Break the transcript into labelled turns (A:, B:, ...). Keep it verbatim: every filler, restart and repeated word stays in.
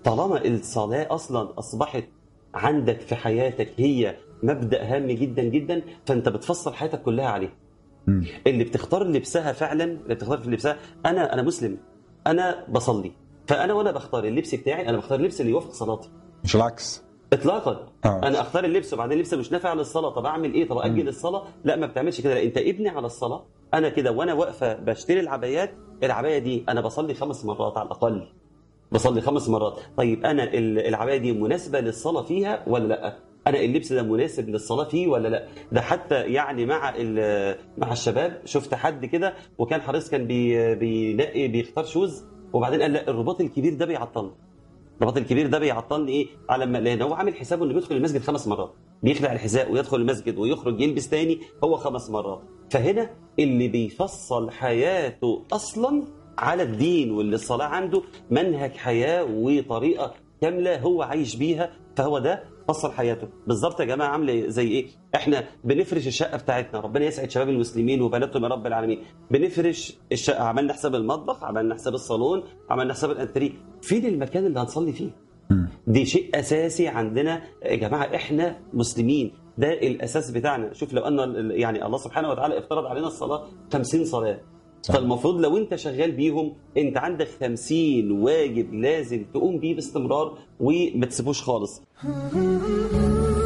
A: طالما الصلاة أصلا أصبحت عندك في حياتك هي مبدأ هام جدا جدا، فأنت بتفصل حياتك كلها عليه.
B: مم.
A: اللي بتختار لبسها فعلا، اللي بتختار في لبسها، أنا أنا مسلم، أنا بصلي، فأنا وأنا بختار اللبس بتاعي أنا بختار اللبس اللي يوافق صلاتي،
B: مش العكس.
A: اطلاقا.
B: آه.
A: انا اختار اللبس وبعدين اللبس مش نافع للصلاه، طب اعمل ايه؟ طب اجل الصلاه؟ لا، ما بتعملش كده. لا، انت ابني على الصلاه. انا كده وانا واقفه بشتري العبايات، العبايه دي انا بصلي خمس مرات على الاقل، بصلي خمس مرات. طيب انا ال- العبايه دي مناسبه للصلاه فيها ولا لا؟ انا اللبس ده مناسب للصلاه فيه ولا لا؟ ده حتى يعني مع ال- مع الشباب شفت حد كده وكان حريص، كان بي بينقي بيختار شوز، وبعدين قال لا، الرباط الكبير ده بيعطلني. الرباط الكبير ده بيعطلني ايه؟ على ما لان هو عامل حسابه انه بيدخل المسجد خمس مرات، بيخلع الحذاء ويدخل المسجد ويخرج يلبس تاني هو خمس مرات. فهنا اللي بيفصل حياته اصلا على الدين، واللي الصلاه عنده منهج حياه وطريقه كامله هو عايش بيها، فهو ده فصل حياته بالظبط. يا جماعه عامله زي ايه؟ احنا بنفرش الشقه بتاعتنا، ربنا يسعد شباب المسلمين وبناتهم يا رب العالمين. بنفرش الشقه، عملنا حساب المطبخ، عملنا حساب الصالون، عملنا حساب الانتريه، فين المكان اللي هنصلي فيه؟
B: مم.
A: دي شيء اساسي عندنا يا جماعه، احنا مسلمين، ده الاساس بتاعنا. شوف لو ان يعني الله سبحانه وتعالى افترض علينا الصلاه خمسين صلاه،
B: صح.
A: فالمفروض لو انت شغال بيهم انت عندك خمسين واجب لازم تقوم بيه باستمرار وما تسيبوش خالص.